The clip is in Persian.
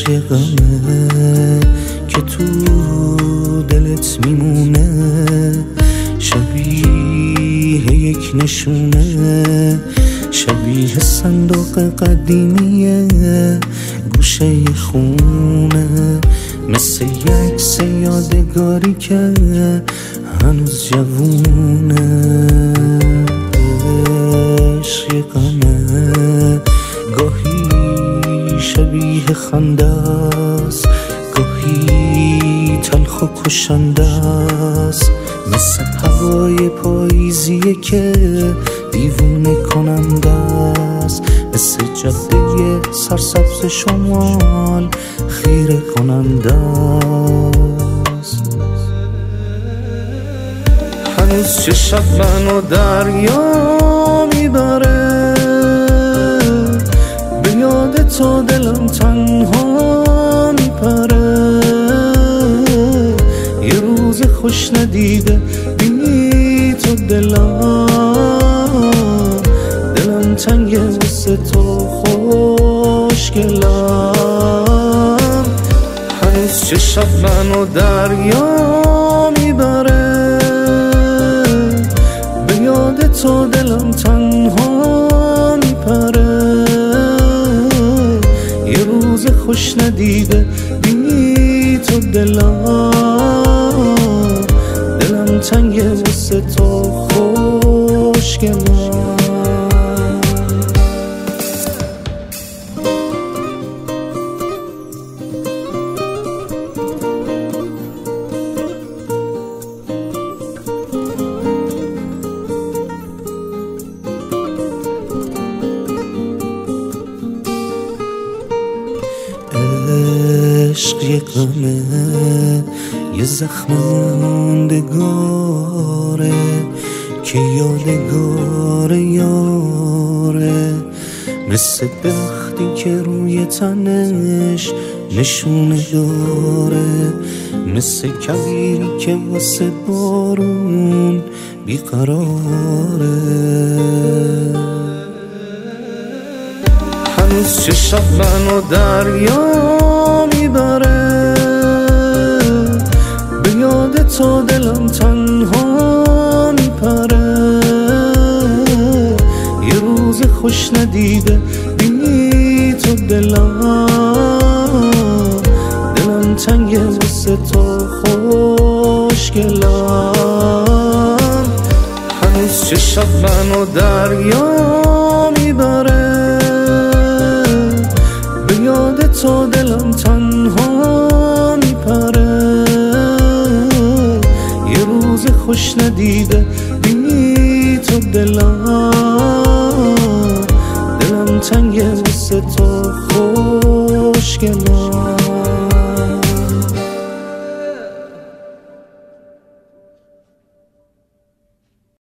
عشقمه که تو دلت میمونه، شبیه یک نشونه، شبیه صندوق قدیمیه گوشه خونه، مثل یک عکس یادگاری که هنوز جوونه. عشقمه گاهی شبیه خنده است، گاهی تلخ و کشنده است، مثل هوای پاییزیه که دیوونه کننده است، مثل جاده سرسبز شمال خیره کننده است. هنوز چشم منو دریا میبره، به یاد تو دلم تنها میپره، یه روز خوش ندیده بی تو دلم تنگه واسه تو خوشگلم. هنوز چشم منو دریا میبره، به یاد تو دلم تنها میپره، یه روز خوش ندیده بی تو دلم تنگه واسه تو خوشگلم. عشق یه غمه، یه زخم موندگاره که یادگار یاره، مثل درختی که روی تنش نشونه داره، مثل کویری که واسه بارون بیقراره. هنوز چشم منو دریا میبره، به یاد تو دلم تنها میپره، یه روز خوش ندیده بی تو دلم تنگه واسه تو خوشگلم. هنوز چشم منو دریا میبره، به یاد تو دلم تنها میپره، یه روز خوش ندیده بی تو دلم تنگه واسه تو خوشگلم.